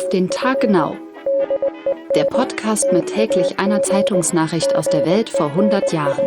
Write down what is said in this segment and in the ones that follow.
den Tag genau. Der Podcast mit täglich einer Zeitungsnachricht aus der Welt vor 100 Jahren.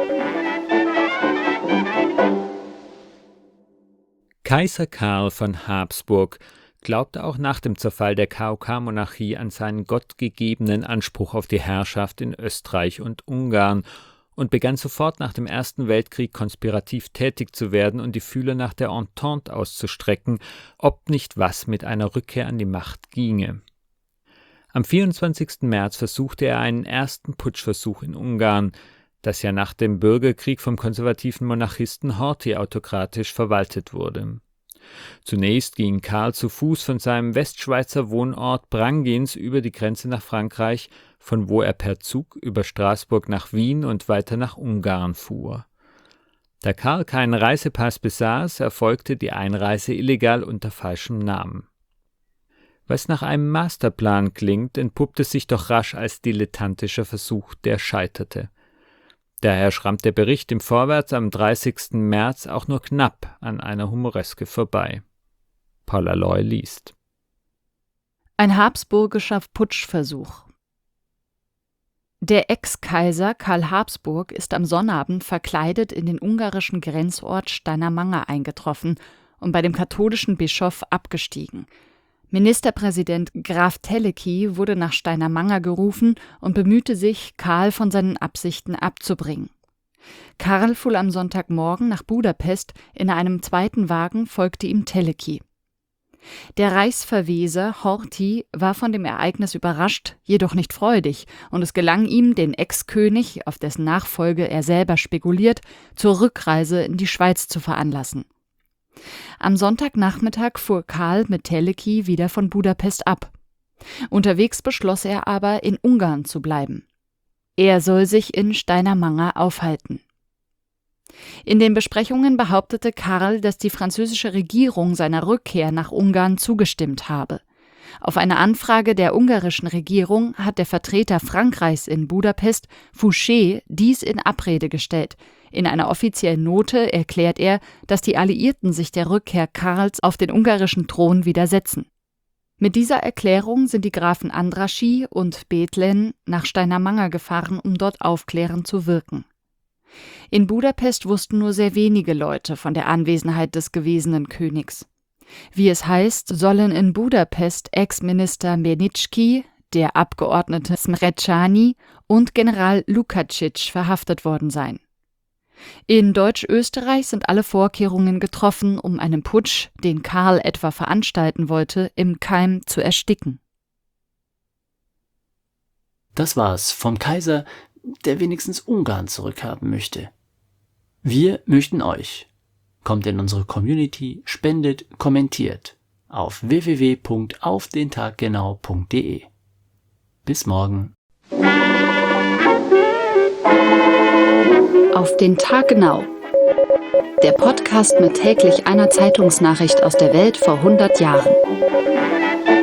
Kaiser Karl von Habsburg glaubte auch nach dem Zerfall der KOK-Monarchie an seinen gottgegebenen Anspruch auf die Herrschaft in Österreich und Ungarn und begann sofort nach dem Ersten Weltkrieg konspirativ tätig zu werden und die Fühler nach der Entente auszustrecken, ob nicht was mit einer Rückkehr an die Macht ginge. Am 24. März versuchte er einen ersten Putschversuch in Ungarn, das ja nach dem Bürgerkrieg vom konservativen Monarchisten Horthy autokratisch verwaltet wurde. Zunächst ging Karl zu Fuß von seinem Westschweizer Wohnort Branggins über die Grenze nach Frankreich, von wo er per Zug über Straßburg nach Wien und weiter nach Ungarn fuhr. Da Karl keinen Reisepass besaß, erfolgte die Einreise illegal unter falschem Namen. Was nach einem Masterplan klingt, entpuppte sich doch rasch als dilettantischer Versuch, der scheiterte. Daher schrammt der Bericht im Vorwärts am 30. März auch nur knapp an einer Humoreske vorbei. Paula Loy liest. Ein habsburgischer Putschversuch. Der Ex-Kaiser Karl Habsburg ist am Sonnabend verkleidet in den ungarischen Grenzort Steinamanga eingetroffen und bei dem katholischen Bischof abgestiegen. Ministerpräsident Graf Teleki wurde nach Steinamanga gerufen und bemühte sich, Karl von seinen Absichten abzubringen. Karl fuhr am Sonntagmorgen nach Budapest, in einem zweiten Wagen folgte ihm Teleki. Der Reichsverweser Horthy war von dem Ereignis überrascht, jedoch nicht freudig, und es gelang ihm, den Ex-König, auf dessen Nachfolge er selber spekuliert, zur Rückreise in die Schweiz zu veranlassen. Am Sonntagnachmittag fuhr Karl mit Teleki wieder von Budapest ab. Unterwegs beschloss er aber, in Ungarn zu bleiben. Er soll sich in Steinamanga aufhalten. In den Besprechungen behauptete Karl, dass die französische Regierung seiner Rückkehr nach Ungarn zugestimmt habe. Auf eine Anfrage der ungarischen Regierung hat der Vertreter Frankreichs in Budapest, Fouché, dies in Abrede gestellt. In einer offiziellen Note erklärt er, dass die Alliierten sich der Rückkehr Karls auf den ungarischen Thron widersetzen. Mit dieser Erklärung sind die Grafen Andrassy und Bethlen nach Steinamanga gefahren, um dort aufklärend zu wirken. In Budapest wussten nur sehr wenige Leute von der Anwesenheit des gewesenen Königs. Wie es heißt, sollen in Budapest Ex-Minister Ménicki, der Abgeordnete Smrečany und General Lukacic verhaftet worden sein. In Deutsch-Österreich sind alle Vorkehrungen getroffen, um einen Putsch, den Karl etwa veranstalten wollte, im Keim zu ersticken. Das war's vom Kaiser, der wenigstens Ungarn zurückhaben möchte. Wir möchten euch. Kommt in unsere Community, spendet, kommentiert auf www.aufdentaggenau.de. Bis morgen. Auf den Tag genau. Der Podcast mit täglich einer Zeitungsnachricht aus der Welt vor 100 Jahren.